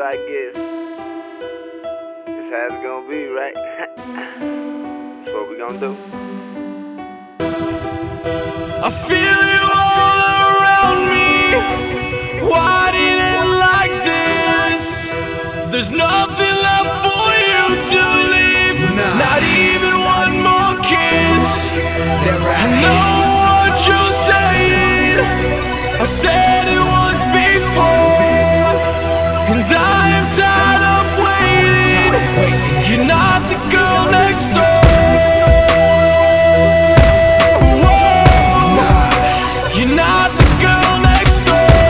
I guess. It's how it's gonna be, right? That's what we gonna do. I feel you all around me. Why didn't like this? There's nothing left for you to leave. Not even one more kiss. I know what you're saying. I said it once before, and I am tired of waiting. You're not the girl next door. You're not the girl next door.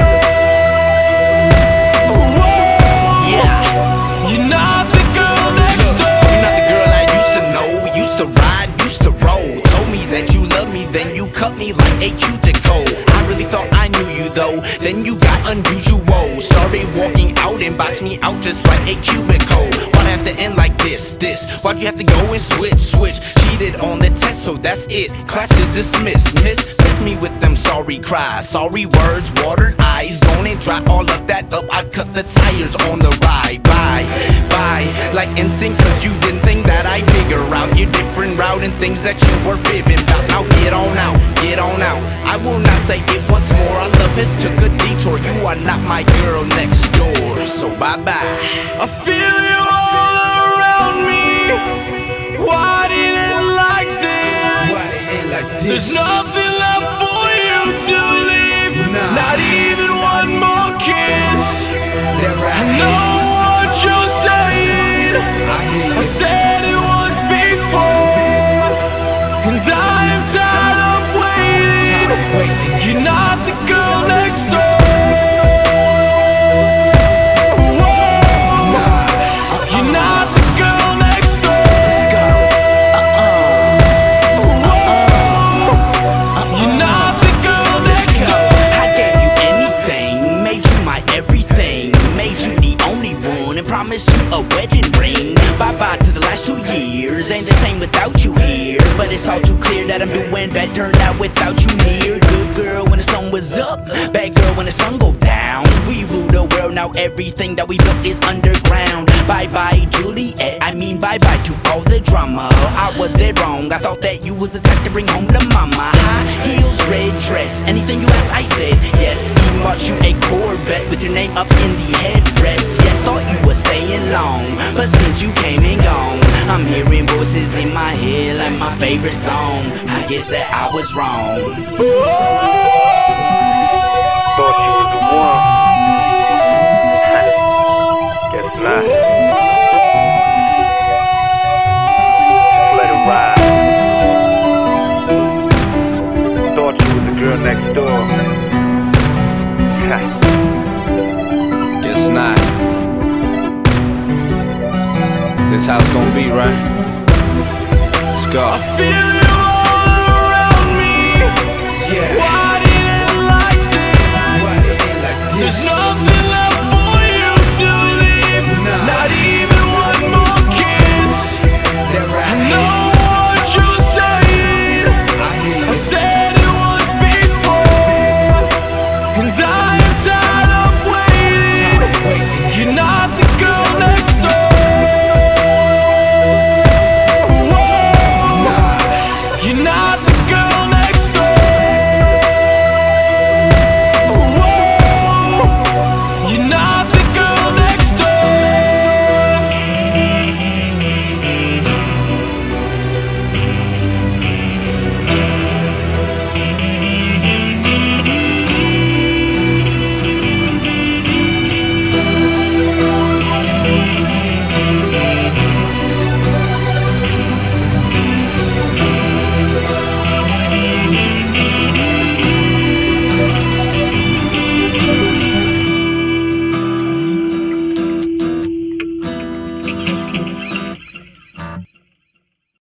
Yeah. You're not the girl next door. You're not the girl I used to know. We used to ride, used to roll. Told me that you loved me, then you cut me like a cuticle. I really thought I knew you though. Then you got unusual. Started walking out and boxed me out just like a cubicle. Why'd it have to end like this? Why'd you have to go and switch? Cheated on the test, so that's it. Class is dismissed. Miss me with them sorry cries, sorry words, watered eyes. Don't it dry all of that up? I cut the tires on the ride. Bye, like NSYNC, cause you didn't think that I'd figure out your different route and things that you were fibbing about. Now get on out. I will not say it once more. Our love has took a detour. You are not my girl next door, so bye-bye. I feel you all around me. Why didn't like this? There's nothing left for you to leave. Not even one more kiss. I know what you're saying. I said it once before, and I am tired of waiting. You're not the girl next door. You're not the girl next door. Let's go. You're not the girl next door. I gave you anything, made you my everything, made you the only one, and promised you a wedding ring. Bye-bye to the last 2 years, ain't the same without you here. But it's all too clear that I'm doing better now without you near. Good girl when the sun was up, bad girl when the sun go down. We rule the world, now everything that we built is underground. Bye-bye Juliet, I mean bye-bye to all the drama. I was dead wrong, I thought that you was the type to bring home to mama. High heels, red dress, anything you asked I said yes. Even bought you a Corvette with your name up in the headrest. Yes, thought you were staying long, but since you came and gone, I'm hearing voices in my head like my favorite song. I guess that I was wrong. Thought you was the one. Guess not. Just let it ride. Thought you was the girl next door. Guess not. This how it's gonna be, right? Let's go. I feel